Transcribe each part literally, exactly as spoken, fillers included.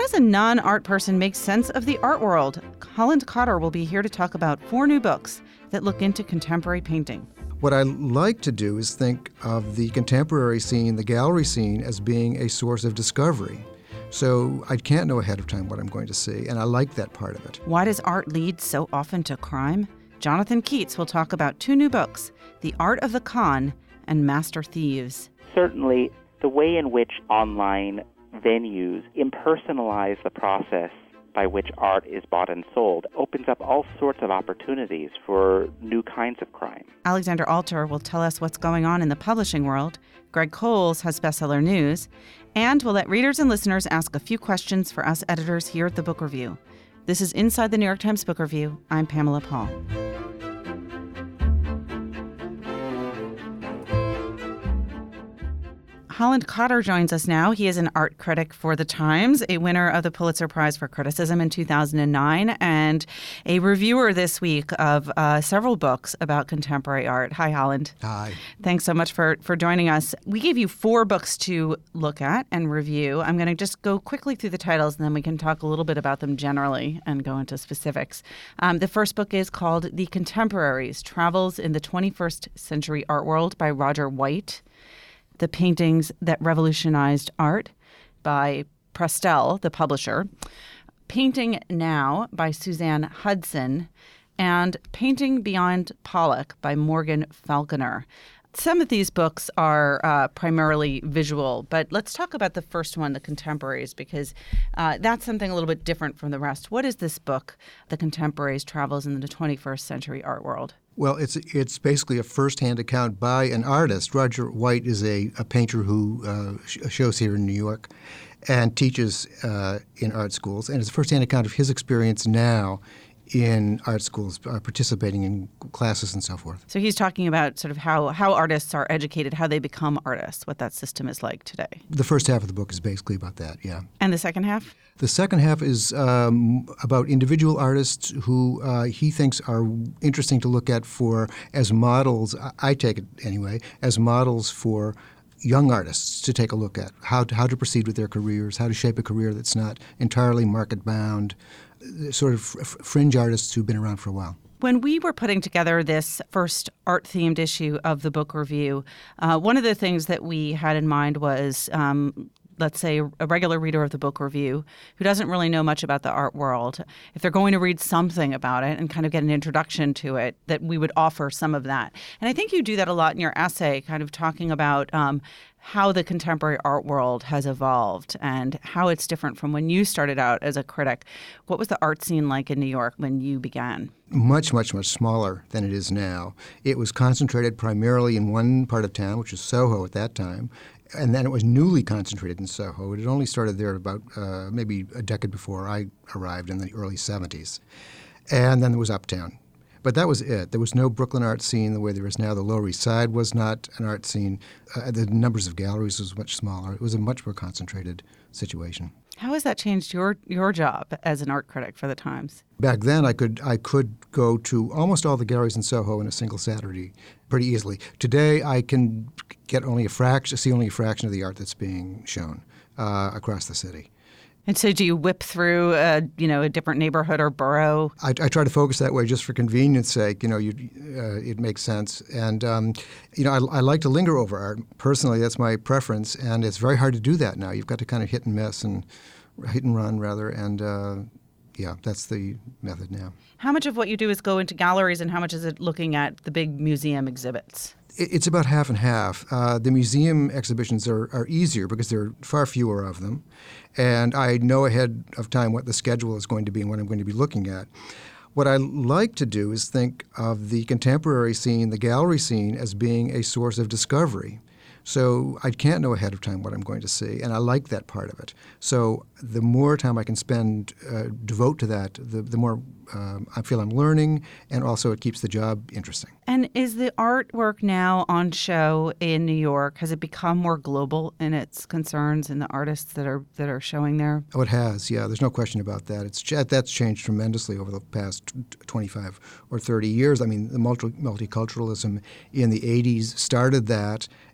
does a non-art person make sense of the art world? Holland Cotter will be here to talk about four new books that look into contemporary painting. What I like to do is think of the contemporary scene, the gallery scene, as being a source of discovery. So I can't know ahead of time what I'm going to see, and I like that part of it. Why does art lead so often to crime? Jonathan Keats will talk about two new books, The Art of the Con and Master Thieves. Certainly, the way in which online venues impersonalize the process by which art is bought and sold opens up all sorts of opportunities for new kinds of crime. Alexander Alter will tell us what's going on in the publishing world. Greg Coles has bestseller news. And we'll let readers and listeners ask a few questions for us editors here at the Book Review. This is Inside the New York Times Book Review. I'm Pamela Paul. Holland Cotter joins us now. He is an art critic for The Times, a winner of the Pulitzer Prize for Criticism in two thousand nine, and a reviewer this week of uh, several books about contemporary art. Hi, Holland. Hi. Thanks so much for, for joining us. We gave you four books to look at and review. I'm going to just go quickly through the titles, and then we can talk a little bit about them generally and go into specifics. Um, the first book is called The Contemporaries, Travels in the twenty-first Century Art World by Roger White. The Paintings That Revolutionized Art by Prestel, the publisher. Painting Now by Suzanne Hudson. And Painting Beyond Pollock by Morgan Falconer. Some of these books are uh, primarily visual, but let's talk about the first one, The Contemporaries, because uh, that's something a little bit different from the rest. What is this book, The Contemporaries, Travels in the twenty-first Century Art World? Well, it's it's basically a first-hand account by an artist. Roger White is a, a painter who uh, sh- shows here in New York and teaches uh, in art schools. And it's a first-hand account of his experience now in art schools, uh, participating in classes and so forth. So he's talking about sort of how, how artists are educated, how they become artists, what that system is like today. The first half of the book is basically about that, yeah. And the second half? The second half is um, about individual artists who uh, he thinks are interesting to look at for as models, I take it anyway, as models for young artists to take a look at, how to, how to proceed with their careers, how to shape a career that's not entirely market-bound, sort of f- fringe artists who've been around for a while. When we were putting together this first art-themed issue of the book review, uh, one of the things that we had in mind was, um, let's say, a regular reader of the book review who doesn't really know much about the art world, if they're going to read something about it and kind of get an introduction to it, that we would offer some of that. And I think you do that a lot in your essay, kind of talking about um, how the contemporary art world has evolved and how it's different from when you started out as a critic. What was the art scene like in New York when you began? Much, much, much smaller than it is now. It was concentrated primarily in one part of town, which was Soho at that time, and then it was newly concentrated in Soho. It had only started there about uh, maybe a decade before I arrived in the early seventies. And then there was Uptown. But that was it. There was no Brooklyn art scene the way there is now. The Lower East Side was not an art scene. Uh, the numbers of galleries was much smaller. It was a much more concentrated situation. How has that changed your your job as an art critic for The Times? Back then, I could I could go to almost all the galleries in Soho in a single Saturday pretty easily. Today, I can get only a fraction, see only a fraction of the art that's being shown uh, across the city. And so do you whip through, a, you know, a different neighborhood or borough? I, I try to focus that way just for convenience sake. You know, you, uh, it makes sense. And, um, you know, I, I like to linger over art. Personally, that's my preference. And it's very hard to do that now. You've got to kind of hit and miss and hit and run, rather. And, uh, yeah, that's the method now. How much of what you do is go into galleries and how much is it looking at the big museum exhibits? It's about half and half. Uh, the museum exhibitions are, are easier because there are far fewer of them. And I know ahead of time what the schedule is going to be and what I'm going to be looking at. What I like to do is think of the contemporary scene, the gallery scene, as being a source of discovery. So I can't know ahead of time what I'm going to see, and I like that part of it. So the more time I can spend, uh, devote to that, the, the more um, I feel I'm learning, and also it keeps the job interesting. And is the artwork now on show in New York, has it become more global in its concerns and the artists that are that are showing there? Oh, it has, yeah. There's no question about that. It's That's changed tremendously over the past twenty-five or thirty years. I mean, the multi- multiculturalism in the eighties started that,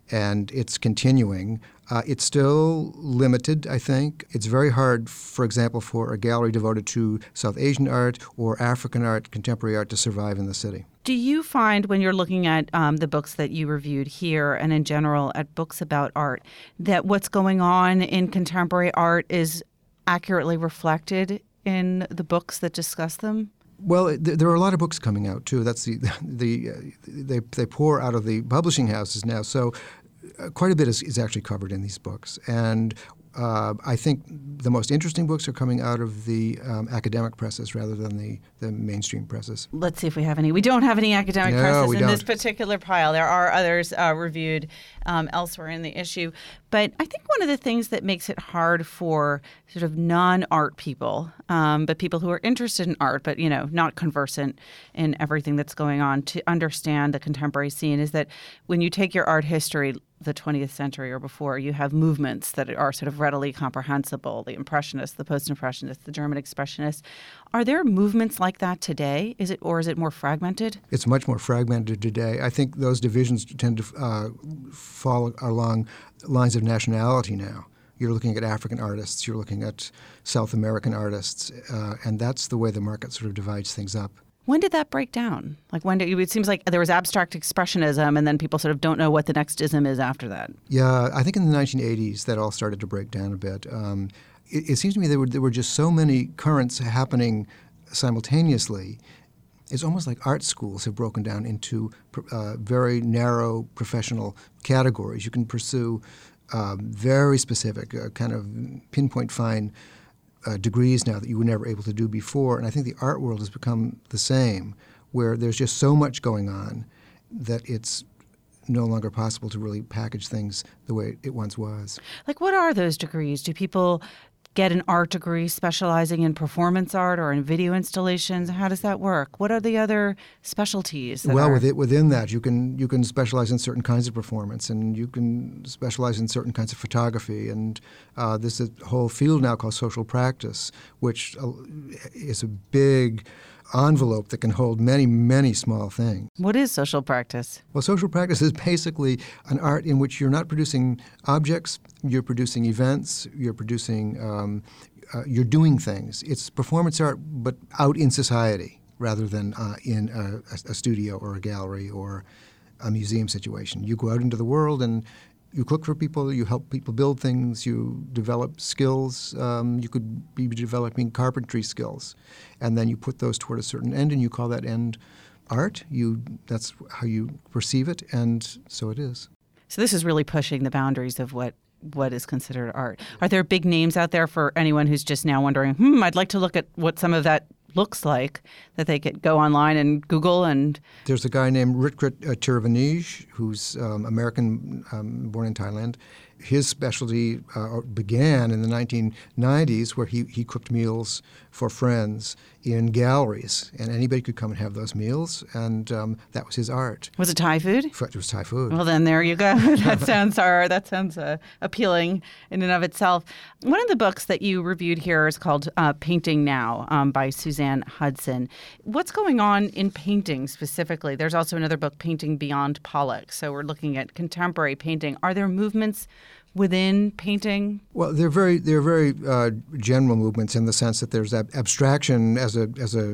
and it's continuing. Uh, it's still limited, I think. It's very hard, for example, for a gallery devoted to South Asian art or African art, contemporary art, to survive in the city. Do you find when you're looking at um, the books that you reviewed here and in general at books about art that what's going on in contemporary art is accurately reflected in the books that discuss them? Well, th- there are a lot of books coming out too. That's the the uh, they they pour out of the publishing houses now. So uh, quite a bit is, is actually covered in these books, and uh, I think the most interesting books are coming out of the um, academic presses rather than the, the mainstream presses. Let's see if we have any. We don't have any academic No, presses we in don't. this particular pile. There are others uh, reviewed um, elsewhere in the issue. But I think one of the things that makes it hard for sort of non-art people, um, but people who are interested in art, but, you know, not conversant in everything that's going on, to understand the contemporary scene is that when you take your art history, the twentieth century or before, you have movements that are sort of readily comprehensible, the Impressionists, the Post-Impressionists, the German Expressionists. Are there movements like that today? Is it, or is it more fragmented? It's much more fragmented today. I think those divisions tend to uh, fall along lines of nationality now. You're looking at African artists, you're looking at South American artists, uh, and that's the way the market sort of divides things up. When did that break down? Like when did it seems like there was abstract expressionism, and then people sort of don't know what the next ism is after that. Yeah, I think in the nineteen eighties that all started to break down a bit. Um, it, it seems to me there were there were just so many currents happening simultaneously. It's almost like art schools have broken down into uh, very narrow professional categories. You can pursue um, very specific, uh, kind of pinpoint fine Uh, degrees now that you were never able to do before. And I think the art world has become the same, where there's just so much going on that it's no longer possible to really package things the way it once was. Like, what are those degrees? Do people get an art degree specializing in performance art or in video installations? How does that work? What are the other specialties? that Well, are... with it, within that, you can you can specialize in certain kinds of performance, and you can specialize in certain kinds of photography. And uh, there's a whole field now called social practice, which uh, is a big envelope that can hold many, many small things. What is social practice? Well, social practice is basically an art in which you're not producing objects, you're producing events, you're producing, um, uh, you're doing things. It's performance art, but out in society rather than uh, in a, a studio or a gallery or a museum situation. You go out into the world and you cook for people, you help people build things, you develop skills. Um, you could be developing carpentry skills, and then you put those toward a certain end, and you call that end art. You that's how you perceive it, and so it is. So this is really pushing the boundaries of what what is considered art. Are there big names out there for anyone who's just now wondering, hmm, I'd like to look at what some of that looks like, that they could go online and Google? And there's a guy named Ritkrit uh, Tirvanij, who's um, American, um, born in Thailand. His specialty uh, began in the nineteen nineties, where he, he cooked meals for friends in galleries, and anybody could come and have those meals, and um, that was his art. Was it Thai food? It was Thai food. Well, then there you go. That sounds uh, that sounds uh, appealing in and of itself. One of the books that you reviewed here is called uh, Painting Now um, by Suzanne Hudson. What's going on in painting specifically? There's also another book, Painting Beyond Pollock. So we're looking at contemporary painting. Are there movements within painting? Well, they're very they're very uh, general movements in the sense that there's ab- abstraction as a as a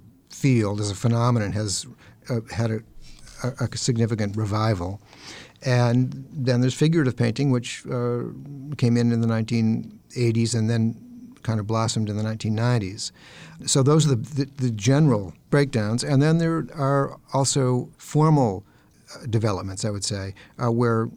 field, as a phenomenon, has uh, had a, a, a significant revival, and then there's figurative painting, which uh, came in in the nineteen eighties and then kind of blossomed in the nineteen nineties. So those are the, the, the general breakdowns, and then there are also formal developments, I would say, uh, where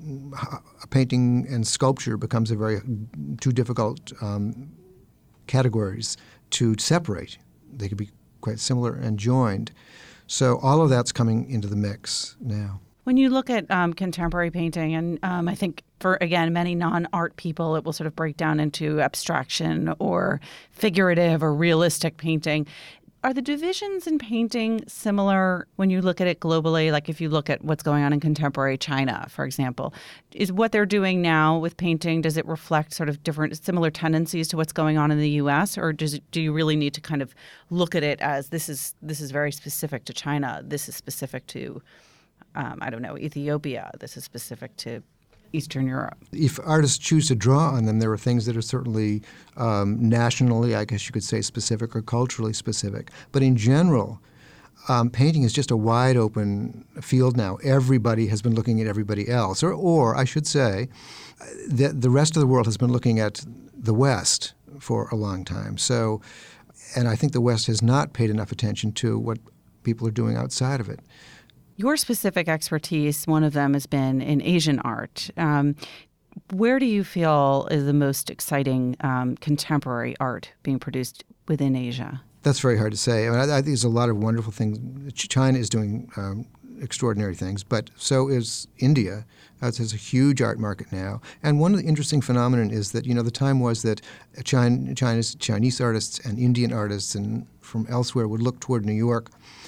painting and sculpture becomes a very two difficult um, categories to separate. They could be quite similar and joined. So all of that's coming into the mix now. When you look at um, contemporary painting, and um, I think for, again, many non-art people, it will sort of break down into abstraction or figurative or realistic painting. Are the divisions in painting similar when you look at it globally? Like if you look at what's going on in contemporary China, for example, is what they're doing now with painting, does it reflect sort of different, similar tendencies to what's going on in the U S? Or does it, do you really need to kind of look at it as this is this is very specific to China, this is specific to, um, I don't know, Ethiopia, this is specific to Eastern Europe. If artists choose to draw on them, there are things that are certainly um, nationally, I guess you could say, specific or culturally specific. But in general, um, painting is just a wide open field now. Everybody has been looking at everybody else. Or, or I should say, that the rest of the world has been looking at the West for a long time. So, and I think the West has not paid enough attention to what people are doing outside of it. Your specific expertise, one of them has been in Asian art. Um, where do you feel is the most exciting um, contemporary art being produced within Asia? That's very hard to say. I mean, I, I think there's a lot of wonderful things. China is doing um, extraordinary things, but so is India. Uh, there's a huge art market now. And one of the interesting phenomena is that, you know, the time was that China, China's, Chinese artists and Indian artists and from elsewhere would look toward New York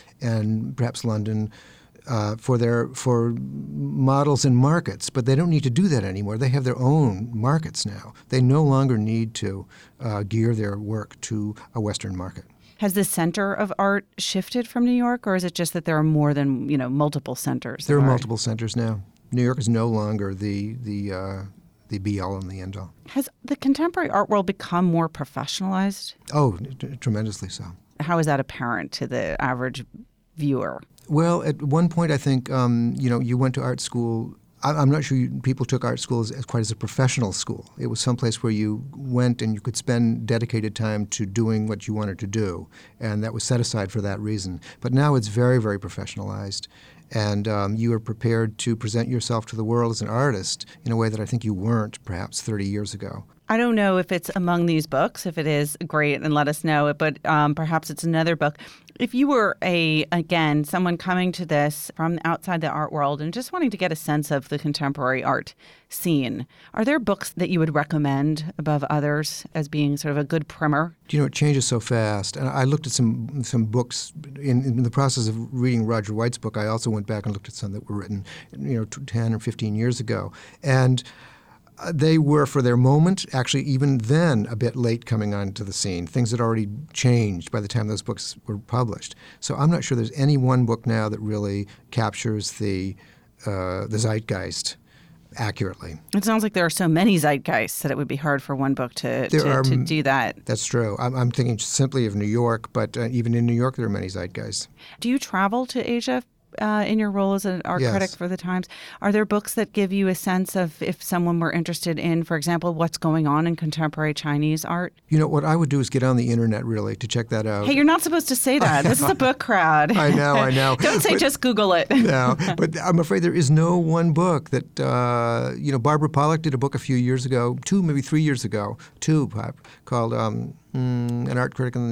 and perhaps London uh, for their for models and markets. But they don't need to do that anymore. They have their own markets now. They no longer need to uh, gear their work to a Western market. Has the center of art shifted from New York, or is it just that there are more than, you know, multiple centers? There are art? multiple centers now. New York is no longer the the uh, the be-all and the end-all. Has the contemporary art world become more professionalized? Oh, t- tremendously so. How is that apparent to the average viewer? Well, at one point, I think, um, you know, you went to art school. I, I'm not sure you, people took art school as, as quite as a professional school. It was someplace where you went and you could spend dedicated time to doing what you wanted to do, and that was set aside for that reason. But now it's very, very professionalized. And um, you are prepared to present yourself to the world as an artist in a way that I think you weren't perhaps thirty years ago. I don't know if it's among these books. If it is, great, and let us know. But um, perhaps it's another book. If you were, a again, someone coming to this from outside the art world and just wanting to get a sense of the contemporary art scene, are there books that you would recommend above others as being sort of a good primer? You know, it changes so fast. And I looked at some some books in, in the process of reading Roger White's book. I also went back and looked at some that were written, you know, ten or fifteen years ago. And they were, for their moment, actually even then a bit late coming onto the scene. Things had already changed by the time those books were published. So I'm not sure there's any one book now that really captures the uh, the zeitgeist accurately. It sounds like there are so many zeitgeists that it would be hard for one book to, to, are, to do that. That's true. I'm, I'm thinking simply of New York, but uh, even in New York there are many zeitgeists. Do you travel to Asia uh, in your role as an art yes. critic for the Times? Are there books that give you a sense of if someone were interested in, for example, what's going on in contemporary Chinese art? You know, what I would do is get on the internet, really, to check that out. Hey, you're not supposed to say that. This is a book crowd. I know, I know. Don't say but, just Google it. No, but I'm afraid there is no one book that, uh, you know, Barbara Pollock did a book a few years ago, two, maybe three years ago, two, called um, mm, An Art Critic in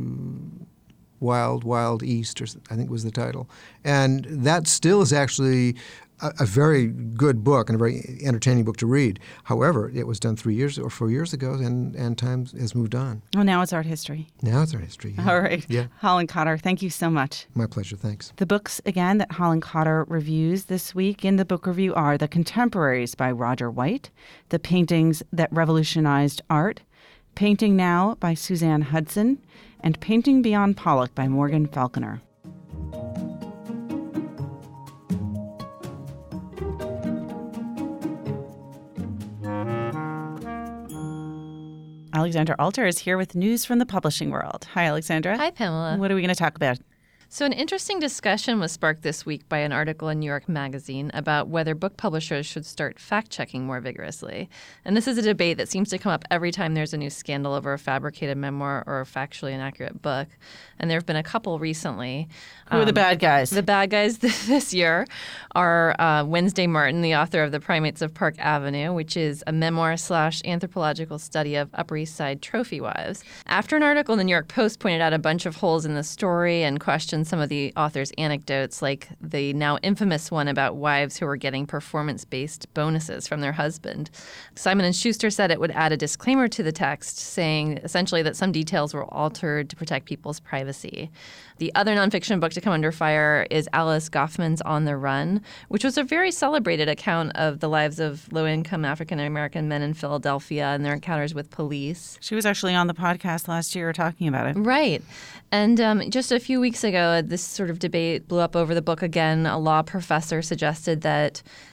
the Wild, Wild East, or I think was the title. And that still is actually a, a very good book and a very entertaining book to read. However, it was done three years or four years ago, and, and time has moved on. Well, now it's art history. Now it's art history. Yeah. All right. Yeah. Holland Cotter, thank you so much. My pleasure. Thanks. The books, again, that Holland Cotter reviews this week in the book review are The Contemporaries by Roger White, The Paintings That Revolutionized Art, Painting Now by Suzanne Hudson, and Painting Beyond Pollock by Morgan Falconer. Alexandra Alter is here with news from the publishing world. Hi, Alexandra. Hi, Pamela. What are we going to talk about? So an interesting discussion was sparked this week by an article in New York Magazine about whether book publishers should start fact-checking more vigorously. And this is a debate that seems to come up every time there's a new scandal over a fabricated memoir or a factually inaccurate book. And there have been a couple recently. Who are the Um, bad guys? The bad guys this year are uh, Wednesday Martin, the author of The Primates of Park Avenue, which is a memoir slash anthropological study of Upper East Side trophy wives. After an article in the New York Post pointed out a bunch of holes in the story and questioned some of the author's anecdotes, like the now infamous one about wives who were getting performance-based bonuses from their husband, Simon and Schuster said it would add a disclaimer to the text saying essentially that some details were altered to protect people's privacy. The other nonfiction book to come under fire is Alice Goffman's On the Run, which was a very celebrated account of the lives of low-income African-American men in Philadelphia and their encounters with police. She was actually on the podcast last year talking about it. Right. And um, just a few weeks ago, this sort of debate blew up over the book again. A law professor suggested that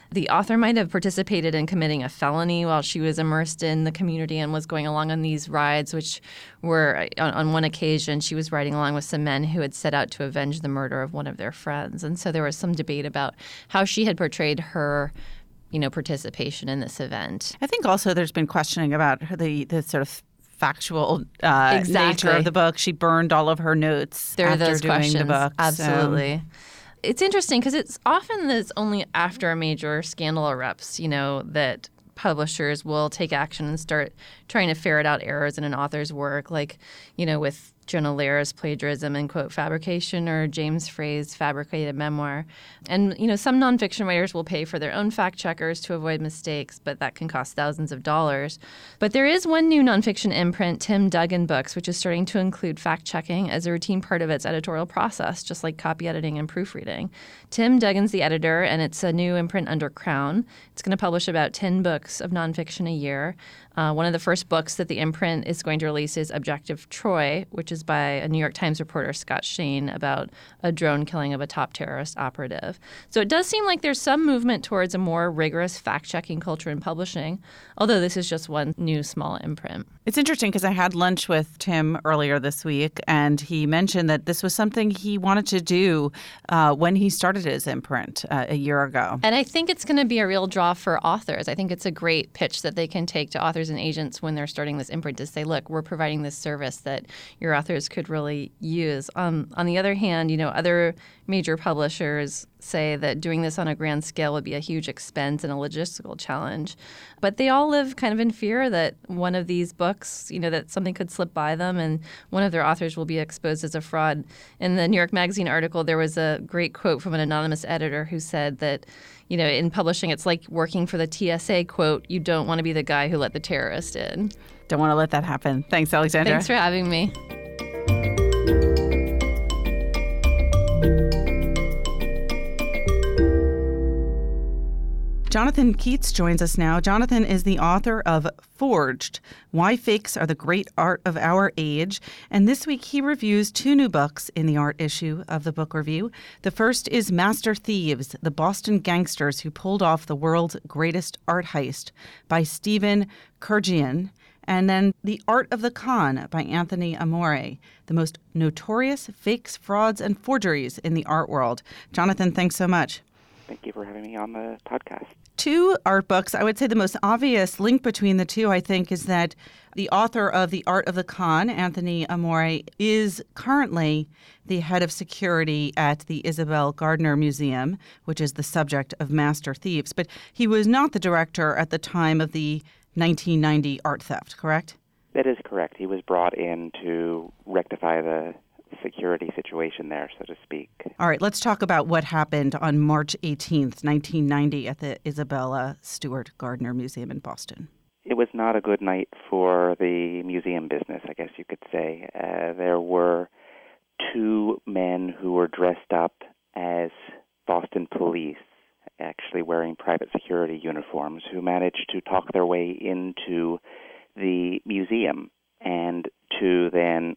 The author might have participated in committing a felony while she was immersed in the community and was going along on these rides, which were, on, on one occasion, she was riding along with some men who had set out to avenge the murder of one of their friends. And so there was some debate about how she had portrayed her, you know, participation in this event. I think also there's been questioning about her, the, the sort of factual uh, exactly. nature of the book. She burned all of her notes there after are those doing questions. the book. Absolutely. So. It's interesting because it's often that it's only after a major scandal erupts, you know, that publishers will take action and start trying to ferret out errors in an author's work, like, you know, with Jonah Lehrer's plagiarism and quote fabrication, or James Frey's fabricated memoir. And, you know, some nonfiction writers will pay for their own fact checkers to avoid mistakes, but that can cost thousands of dollars. But there is one new nonfiction imprint, Tim Duggan Books, which is starting to include fact checking as a routine part of its editorial process, just like copy editing and proofreading. Tim Duggan's the editor, and it's a new imprint under Crown. It's going to publish about ten books of nonfiction a year. Uh, one of the first books that the imprint is going to release is Objective Troy, which is by a New York Times reporter, Scott Shane, about a drone killing of a top terrorist operative. So it does seem like there's some movement towards a more rigorous fact-checking culture in publishing, although this is just one new small imprint. It's interesting because I had lunch with Tim earlier this week, and he mentioned that this was something he wanted to do uh, when he started his imprint uh, a year ago. And I think it's going to be a real draw for authors. I think it's a great pitch that they can take to authors and agents when they're starting this imprint to say, look, we're providing this service that your authors could really use. Um, on the other hand, you know, other major publishers say that doing this on a grand scale would be a huge expense and a logistical challenge. But they all live kind of in fear that one of these books, you know, that something could slip by them and one of their authors will be exposed as a fraud. In the New York Magazine article, there was a great quote from an anonymous editor who said that, you know, in publishing, it's like working for the T S A, quote, you don't want to be the guy who let the terrorist in. Don't want to let that happen. Thanks, Alexandra. Thanks for having me. Jonathan Keats joins us now. Jonathan is the author of Forged, Why Fakes Are the Great Art of Our Age. And this week he reviews two new books in the art issue of the Book Review. The first is Master Thieves, the Boston Gangsters Who Pulled Off the World's Greatest Art Heist by Stephen Kurdzian. And then The Art of the Con by Anthony Amore, the most notorious fakes, frauds, and forgeries in the art world. Jonathan, thanks so much. Thank you for having me on the podcast. Two art books. I would say the most obvious link between the two, I think, is that the author of The Art of the Con, Anthony Amore, is currently the head of security at the Isabel Gardner Museum, which is the subject of Master Thieves. But he was not the director at the time of the nineteen ninety art theft, correct? That is correct. He was brought in to rectify the security situation there, so to speak. All right, let's talk about what happened on March eighteenth, nineteen ninety at the Isabella Stewart Gardner Museum in Boston. It was not a good night for the museum business, I guess you could say. Uh, there were two men who were dressed up as Boston police, actually wearing private security uniforms, who managed to talk their way into the museum and to then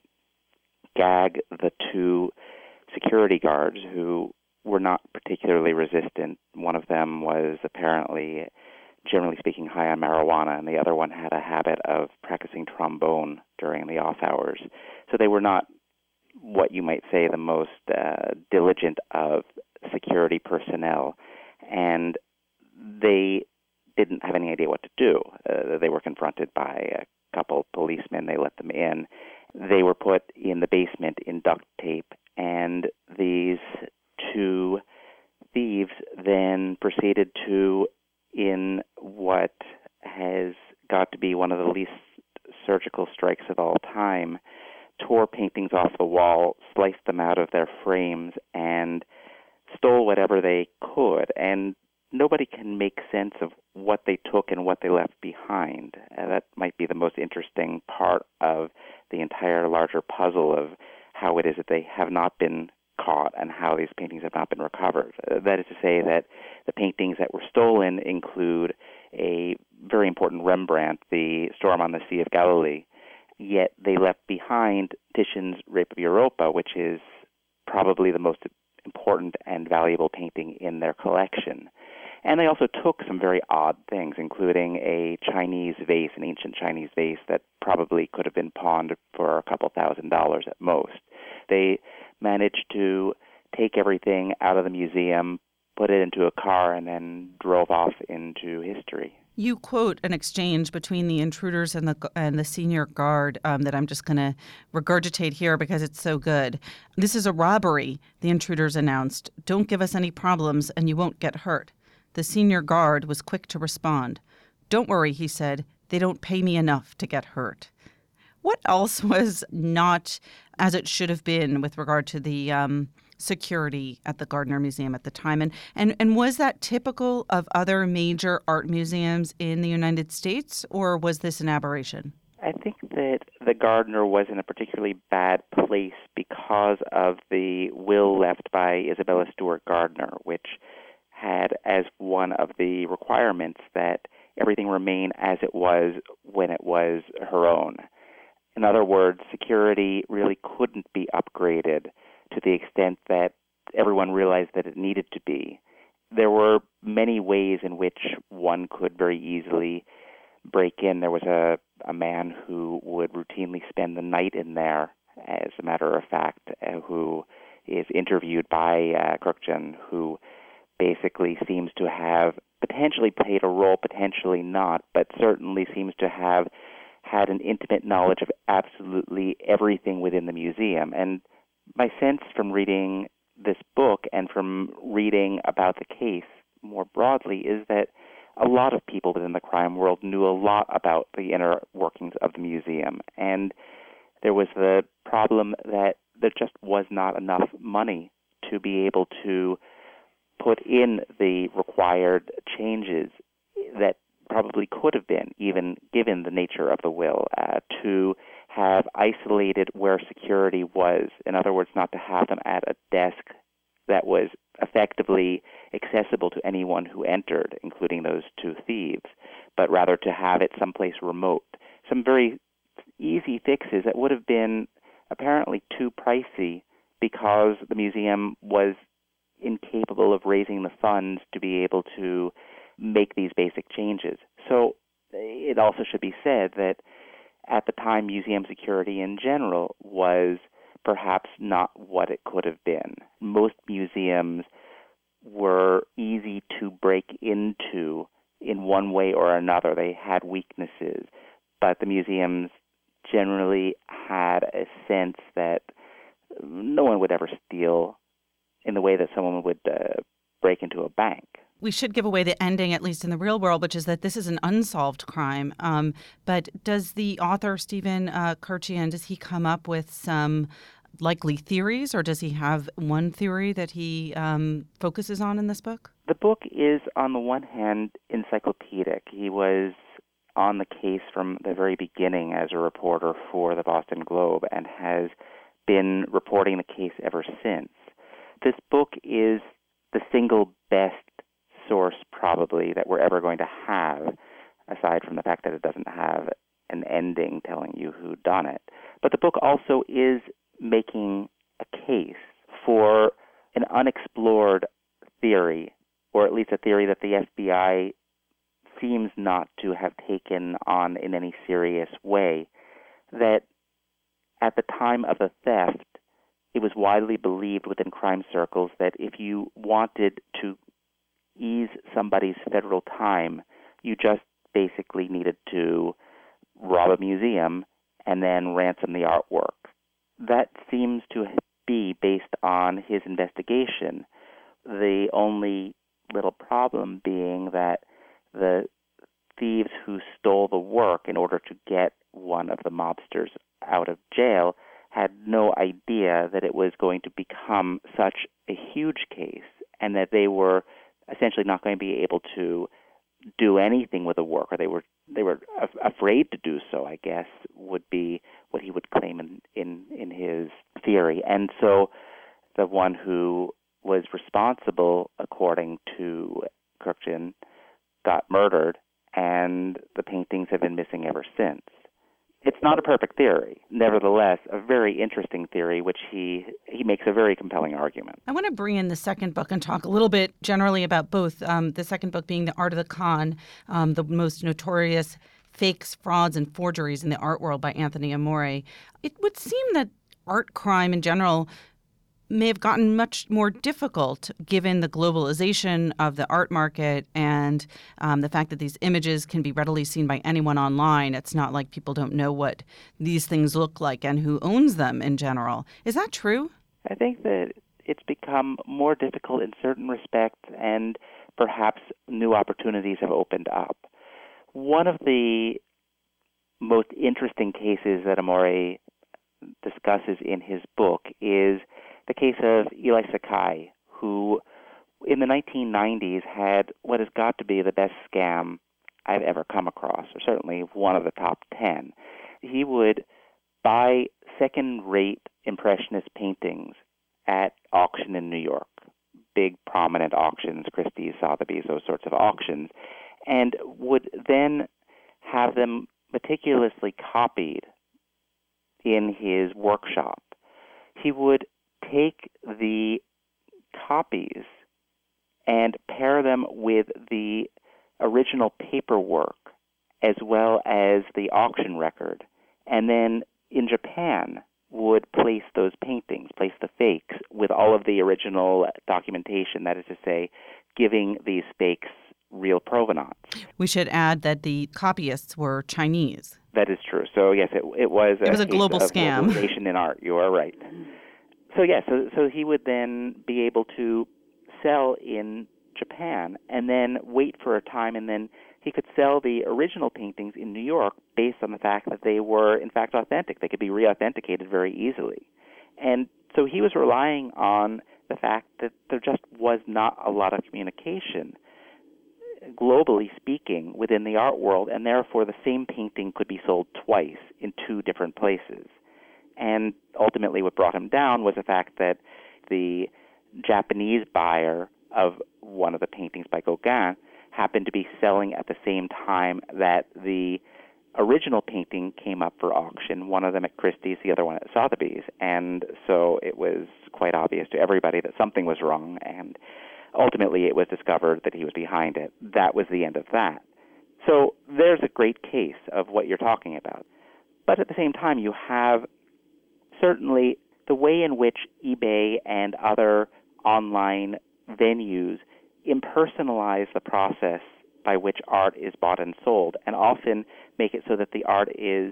gag the two security guards who were not particularly resistant. One of them was apparently, generally speaking, high on marijuana, and the other one had a habit of practicing trombone during the off hours. So they were not what you might say the most uh, diligent of security personnel, and they didn't have any idea what to do. Uh, they were confronted by a couple policemen. They let them in. They were put in the basement in duct tape, and these two thieves then proceeded to, in what has got to be one of the least surgical strikes of all time, tore paintings off the wall, sliced them out of their frames, and stole whatever they could. And nobody can make sense of what they took and what they left behind. Uh, that might be the most interesting part of the entire larger puzzle of how it is that they have not been caught and how these paintings have not been recovered. Uh, that is to say that the paintings that were stolen include a very important Rembrandt, The Storm on the Sea of Galilee, yet they left behind Titian's Rape of Europa, which is probably the most important and valuable painting in their collection. And they also took some very odd things, including a Chinese vase, an ancient Chinese vase that probably could have been pawned for a couple thousand dollars at most. They managed to take everything out of the museum, put it into a car, and then drove off into history. You quote an exchange between the intruders and the and the senior guard um, that I'm just going to regurgitate here because it's so good. "This is a robbery," the intruders announced. "Don't give us any problems and you won't get hurt." The senior guard was quick to respond. "Don't worry," he said. "They don't pay me enough to get hurt." What else was not as it should have been with regard to the um, security at the Gardner Museum at the time? And, and and was that typical of other major art museums in the United States, or was this an aberration? I think that the Gardner was in a particularly bad place because of the will left by Isabella Stewart Gardner, which had as one of the requirements that everything remain as it was when it was her own. In other words, security really couldn't be upgraded to the extent that everyone realized that it needed to be. There were many ways in which one could very easily break in. There was a, a man who would routinely spend the night in there, as a matter of fact, uh, who is interviewed by uh, Kurkjian, who basically seems to have potentially played a role, potentially not, but certainly seems to have had an intimate knowledge of absolutely everything within the museum. And my sense from reading this book and from reading about the case more broadly is that a lot of people within the crime world knew a lot about the inner workings of the museum. And there was the problem that there just was not enough money to be able to put in the required changes that probably could have been, even given the nature of the will, uh, to have isolated where security was. In other words, not to have them at a desk that was effectively accessible to anyone who entered, including those two thieves, but rather to have it someplace remote. Some very easy fixes that would have been apparently too pricey because the museum was incapable of raising the funds to be able to make these basic changes. So it also should be said that at the time, museum security in general was perhaps not what it could have been. Most museums were easy to break into in one way or another. They had weaknesses, but the museums generally had a sense that no one would ever steal in the way that someone would uh, break into a bank. We should give away the ending, at least in the real world, which is that this is an unsolved crime. Um, but does the author, Stephen uh, Kurkjian, does he come up with some likely theories, or does he have one theory that he um, focuses on in this book? The book is, on the one hand, encyclopedic. He was on the case from the very beginning as a reporter for the Boston Globe and has been reporting the case ever since. This book is the single best source probably that we're ever going to have, aside from the fact that it doesn't have an ending telling you who done it. But the book also is making a case for an unexplored theory, or at least a theory that the F B I seems not to have taken on in any serious way, that at the time of the theft, it was widely believed within crime circles that if you wanted to ease somebody's federal time, you just basically needed to rob a museum and then ransom the artwork. That seems to be based on his investigation. The only little problem being that the thieves who stole the work in order to get one of the mobsters out of jail had no idea that it was going to become such a huge case and that they were essentially not going to be able to do anything with the work, or they were they were af- afraid to do so, I guess, would be what he would claim in, in, in his theory. And so the one who was responsible, according to Kurkjian, got murdered, and the paintings have been missing ever since. It's not a perfect theory. Nevertheless, a very interesting theory, which he he makes a very compelling argument. I want to bring in the second book and talk a little bit generally about both. Um, the second book being The Art of the Con, um, the most notorious fakes, frauds, and forgeries in the art world by Anthony Amore. It would seem that art crime in general may have gotten much more difficult given the globalization of the art market and um, the fact that these images can be readily seen by anyone online. It's not like people don't know what these things look like and who owns them in general. Is that true? I think that it's become more difficult in certain respects, and perhaps new opportunities have opened up. One of the most interesting cases that Amore discusses in his book is the case of Eli Sakai, who in the nineteen nineties had what has got to be the best scam I've ever come across, or certainly one of the top ten. He would buy second-rate Impressionist paintings at auction in New York, big prominent auctions, Christie's, Sotheby's, those sorts of auctions, and would then have them meticulously copied in his workshop. He would take the copies and pair them with the original paperwork as well as the auction record, and then in Japan would place those paintings, place the fakes with all of the original documentation, that is to say, giving these fakes real provenance. We should add that the copyists were Chinese. That is true. So yes, it, it was a, it was a case global of scam. Globalization in art. You are right. So yes, so, so he would then be able to sell in Japan and then wait for a time, and then he could sell the original paintings in New York based on the fact that they were, in fact, authentic. They could be re-authenticated very easily. And so he was relying on the fact that there just was not a lot of communication, globally speaking, within the art world, and therefore the same painting could be sold twice in two different places. And ultimately what brought him down was the fact that the Japanese buyer of one of the paintings by Gauguin happened to be selling at the same time that the original painting came up for auction, one of them at Christie's, the other one at Sotheby's. And so it was quite obvious to everybody that something was wrong, and ultimately it was discovered that he was behind it. That was the end of that. So there's a great case of what you're talking about. But at the same time, you have certainly the way in which eBay and other online venues impersonalize the process by which art is bought and sold, and often make it so that the art is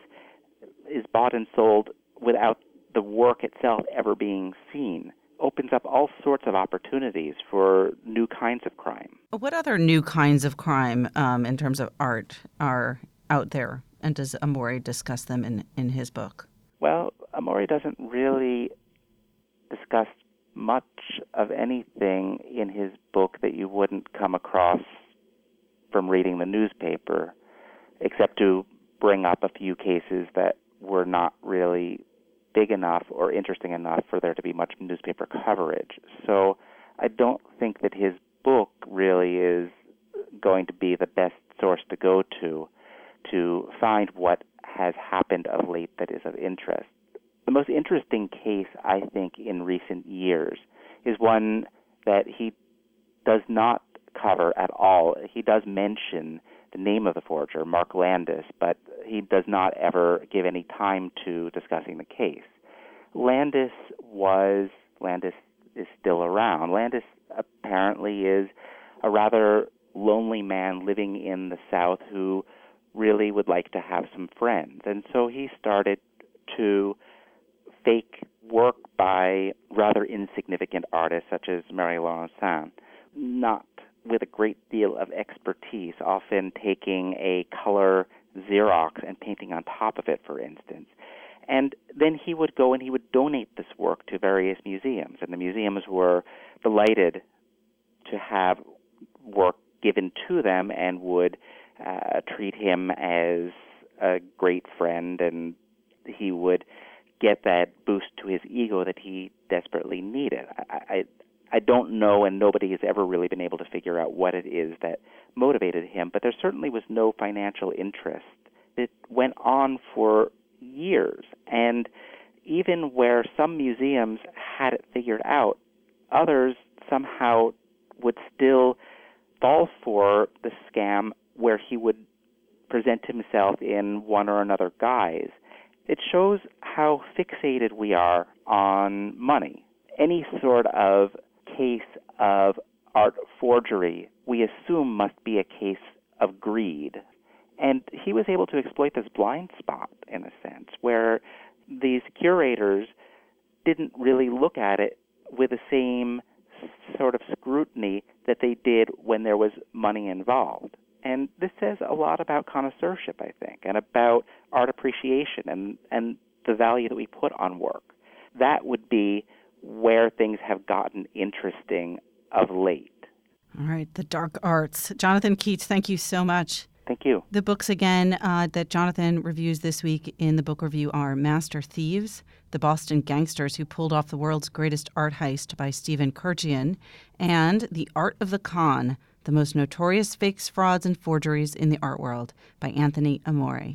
is bought and sold without the work itself ever being seen, opens up all sorts of opportunities for new kinds of crime. What other new kinds of crime um, in terms of art are out there, and does Amore discuss them in, in his book? Well, Amore doesn't really discuss much of anything in his book that you wouldn't come across from reading the newspaper, except to bring up a few cases that were not really big enough or interesting enough for there to be much newspaper coverage. So I don't think that his book really is going to be the best source to go to to find what has happened of late that is of interest. The most interesting case, I think, in recent years is one that he does not cover at all. He does mention the name of the forger, Mark Landis, but he does not ever give any time to discussing the case. Landis was, Landis is still around. Landis apparently is a rather lonely man living in the South who really would like to have some friends. And so he started to fake work by rather insignificant artists such as Marie-Laurence Saint, not with a great deal of expertise, often taking a color Xerox and painting on top of it, for instance. And then he would go and he would donate this work to various museums, and the museums were delighted to have work given to them and would uh, treat him as a great friend, and he would get that boost to his ego that he desperately needed. I, I, I don't know, and nobody has ever really been able to figure out what it is that motivated him, but there certainly was no financial interest. It went on for years. And even where some museums had it figured out, others somehow would still fall for the scam where he would present himself in one or another guise. It shows how fixated we are on money. Any sort of case of art forgery, we assume must be a case of greed. And he was able to exploit this blind spot, in a sense, where these curators didn't really look at it with the same sort of scrutiny that they did when there was money involved. And this says a lot about connoisseurship, I think, and about art appreciation and, and the value that we put on work. That would be where things have gotten interesting of late. All right, the dark arts. Jonathan Keats, thank you so much. Thank you. The books, again, uh, that Jonathan reviews this week in the book review are Master Thieves, The Boston Gangsters Who Pulled Off the World's Greatest Art Heist by Stephen Kurdzian, and The Art of the Con, The Most Notorious Fakes, Frauds, and Forgeries in the Art World by Anthony Amore.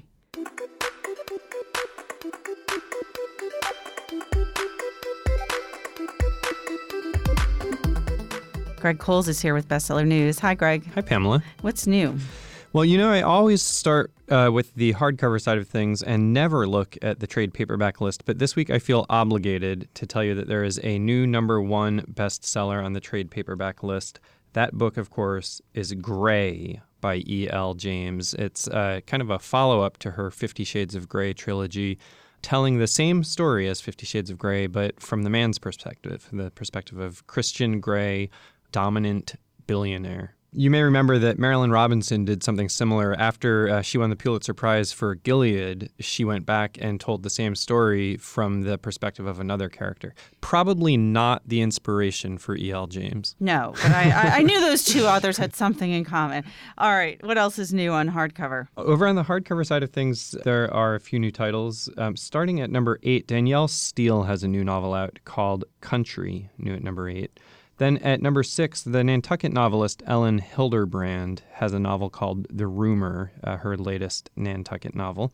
Greg Coles is here with Bestseller News. Hi, Greg. Hi, Pamela. What's new? Well, you know, I always start uh, with the hardcover side of things and never look at the trade paperback list. But this week I feel obligated to tell you that there is a new number one bestseller on the trade paperback list. That book, of course, is Grey by E L. James. It's uh, kind of a follow-up to her Fifty Shades of Grey trilogy, telling the same story as Fifty Shades of Grey, but from the man's perspective, the perspective of Christian Grey, dominant billionaire. You may remember that Marilyn Robinson did something similar. After uh, she won the Pulitzer Prize for Gilead, she went back and told the same story from the perspective of another character. Probably not the inspiration for E L. James. No, but I, I, I knew those two authors had something in common. All right, what else is new on hardcover? Over on the hardcover side of things, there are a few new titles. Um, starting at number eight, Danielle Steele has a new novel out called Country, new at number eight. Then at number six, the Nantucket novelist Ellen Hilderbrand has a novel called The Rumor, uh, her latest Nantucket novel.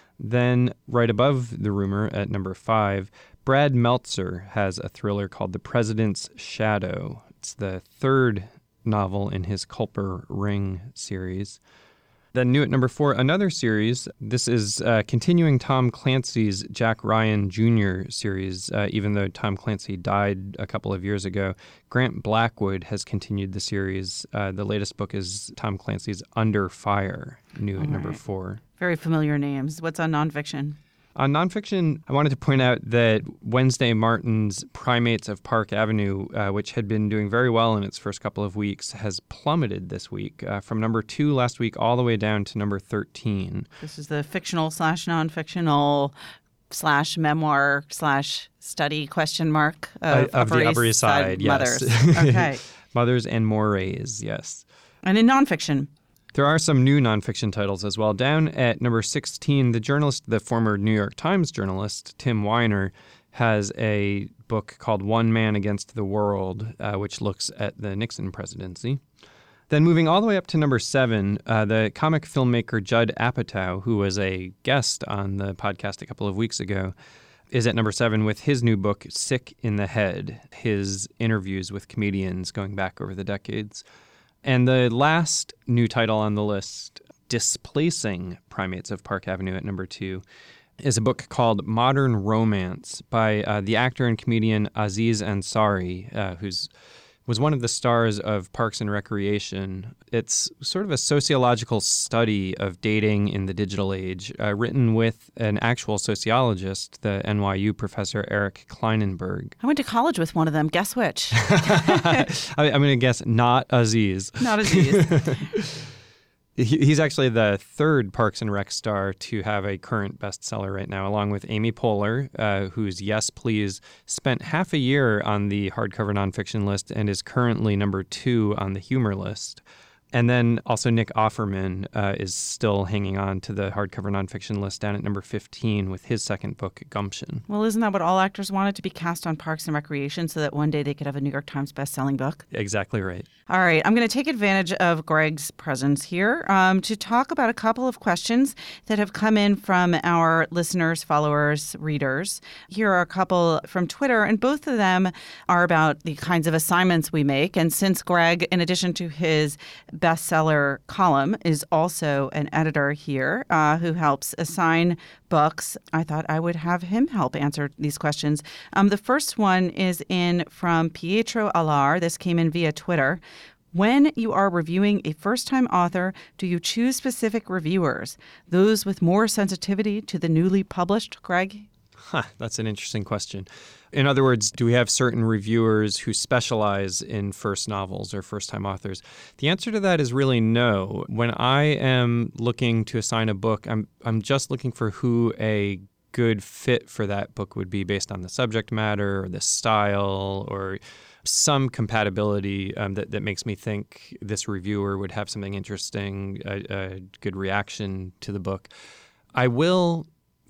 Then right above The Rumor at number five, Brad Meltzer has a thriller called The President's Shadow. It's the third novel in his Culper Ring series. Then new at number four, another series. This is uh, continuing Tom Clancy's Jack Ryan Junior series. Uh, even though Tom Clancy died a couple of years ago, Grant Blackwood has continued the series. Uh, the latest book is Tom Clancy's Under Fire, new All at number right. four. Very familiar names. What's on nonfiction? On nonfiction, I wanted to point out that Wednesday Martin's Primates of Park Avenue, uh, which had been doing very well in its first couple of weeks, has plummeted this week uh, from number two last week all the way down to number thirteen. This is the fictional slash nonfictional slash memoir slash study question mark of, uh, of Upper the Upper East Side, Side yes. Mothers. Okay. Mothers and Mores, yes. And in nonfiction? There are some new nonfiction titles as well. Down at number sixteen, the journalist, the former New York Times journalist, Tim Weiner, has a book called One Man Against the World, uh, which looks at the Nixon presidency. Then moving all the way up to number seven, uh, the comic filmmaker Judd Apatow, who was a guest on the podcast a couple of weeks ago, is at number seven with his new book, Sick in the Head, his interviews with comedians going back over the decades. And the last new title on the list, displacing Primates of Park Avenue at number two, is a book called Modern Romance by uh, the actor and comedian Aziz Ansari, uh, who's was one of the stars of Parks and Recreation. It's sort of a sociological study of dating in the digital age, uh, written with an actual sociologist, the N Y U professor Eric Kleinenberg. I went to college with one of them. Guess which? I, I'm going to guess not Aziz. Not Aziz. He's actually the third Parks and Rec star to have a current bestseller right now, along with Amy Poehler, uh, whose Yes, Please spent half a year on the hardcover nonfiction list and is currently number two on the humor list. And then also Nick Offerman uh, is still hanging on to the hardcover nonfiction list down at number fifteen with his second book, Gumption. Well, isn't that what all actors wanted, to be cast on Parks and Recreation so that one day they could have a New York Times best-selling book? Exactly right. All right. I'm going to take advantage of Greg's presence here um, to talk about a couple of questions that have come in from our listeners, followers, readers. Here are a couple from Twitter, and both of them are about the kinds of assignments we make. And since Greg, in addition to his bestseller column, is also an editor here uh, who helps assign books, I thought I would have him help answer these questions. Um, the first one is in from Pietro Alar. This came in via Twitter. When you are reviewing a first-time author, do you choose specific reviewers, those with more sensitivity to the newly published, Greg? Huh, that's an interesting question. In other words, do we have certain reviewers who specialize in first novels or first-time authors? The answer to that is really no. When I am looking to assign a book, I'm I'm just looking for who a good fit for that book would be based on the subject matter or the style or some compatibility um, that, that makes me think this reviewer would have something interesting, a, a good reaction to the book. I will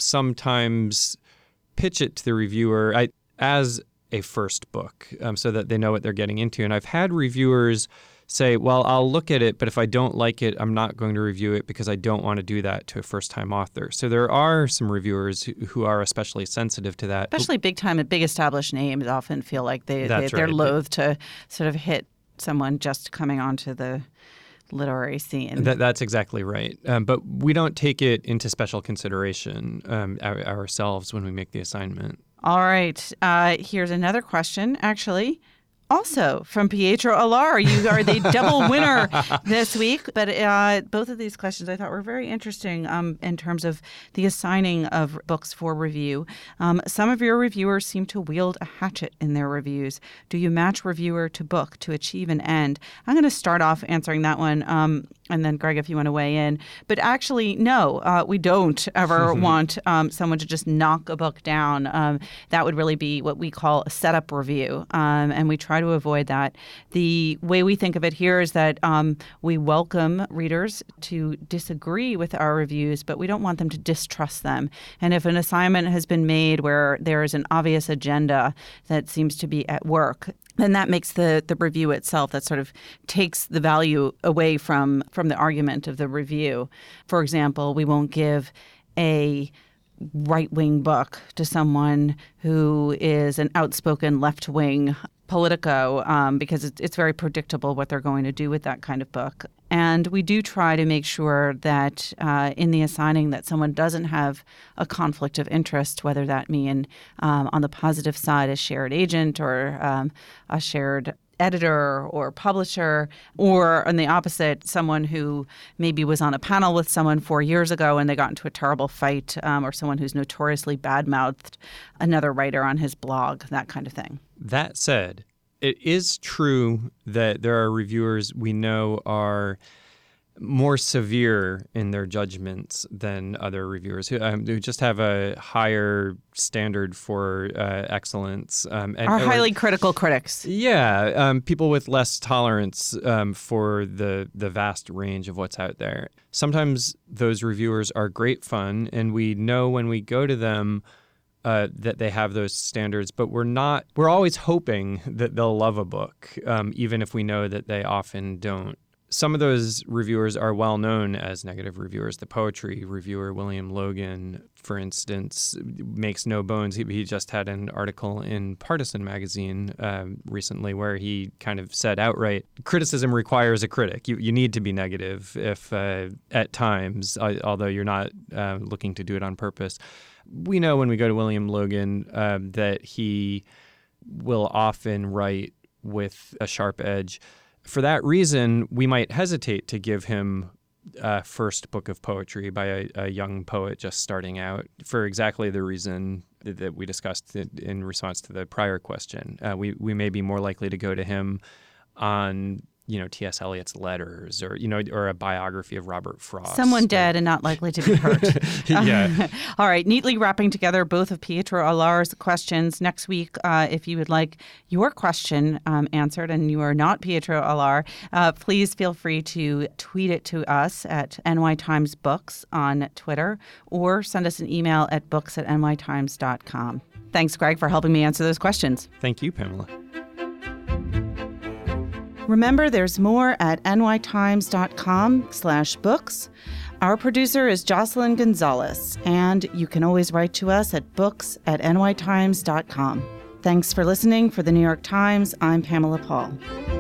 sometimes pitch it to the reviewer I, as a first book um, so that they know what they're getting into. And I've had reviewers say, well, I'll look at it, but if I don't like it, I'm not going to review it because I don't want to do that to a first-time author. So there are some reviewers who, who are especially sensitive to that. Especially big-time and big established names often feel like they, they, they're right. loath to sort of hit someone just coming onto the literary scene. That, that's exactly right. Um, but we don't take it into special consideration um, our, ourselves when we make the assignment. All right. Uh, here's another question, actually. Also from Pietro Alar. You are the double winner this week. But uh, both of these questions I thought were very interesting um, in terms of the assigning of books for review. Um, some of your reviewers seem to wield a hatchet in their reviews. Do you match reviewer to book to achieve an end? I'm going to start off answering that one. Um, and then, Greg, if you want to weigh in. But actually, no, uh, we don't ever want um, someone to just knock a book down. Um, that would really be what we call a setup review. Um, and we try to avoid that. The way we think of it here is that um, we welcome readers to disagree with our reviews, but we don't want them to distrust them. And if an assignment has been made where there is an obvious agenda that seems to be at work, then that makes the, the review itself, that sort of takes the value away from, from the argument of the review. For example, we won't give a right-wing book to someone who is an outspoken left-wing Politico um, because it's, it's very predictable what they're going to do with that kind of book. And we do try to make sure that uh, in the assigning that someone doesn't have a conflict of interest, whether that mean um, on the positive side a shared agent or um, a shared editor or publisher, or on the opposite, someone who maybe was on a panel with someone four years ago and they got into a terrible fight, um, or someone who's notoriously bad-mouthed another writer on his blog, that kind of thing. That said, it is true that there are reviewers we know are more severe in their judgments than other reviewers who, um, who just have a higher standard for uh, excellence. Um, and, Are or, highly critical critics. Yeah, um, people with less tolerance um, for the the vast range of what's out there. Sometimes those reviewers are great fun, and we know when we go to them uh, that they have those standards, but we're not. We're always hoping that they'll love a book, um, even if we know that they often don't. Some of those reviewers are well known as negative reviewers. The poetry reviewer, William Logan, for instance, makes no bones. He, he just had an article in Partisan magazine um, recently where he kind of said outright, criticism requires a critic. You you need to be negative if uh, at times, uh, although you're not uh, looking to do it on purpose. We know when we go to William Logan uh, that he will often write with a sharp edge. For that reason, we might hesitate to give him a first book of poetry by a, a young poet just starting out for exactly the reason that we discussed in response to the prior question. Uh, we, we may be more likely to go to him on you know, T S. Eliot's letters, or, you know, or a biography of Robert Frost. Someone or... dead and not likely to be hurt. Yeah. All right. Neatly wrapping together both of Pietro Alar's questions. Next week, uh, if you would like your question um, answered and you are not Pietro Alar, uh, please feel free to tweet it to us at N Y Times Books on Twitter, or send us an email at books at n y times dot com. Thanks, Greg, for helping me answer those questions. Thank you, Pamela. Remember, there's more at nytimes.com slash books. Our producer is Jocelyn Gonzalez, and you can always write to us at books at n y times dot com. Thanks for listening. For the New York Times, I'm Pamela Paul.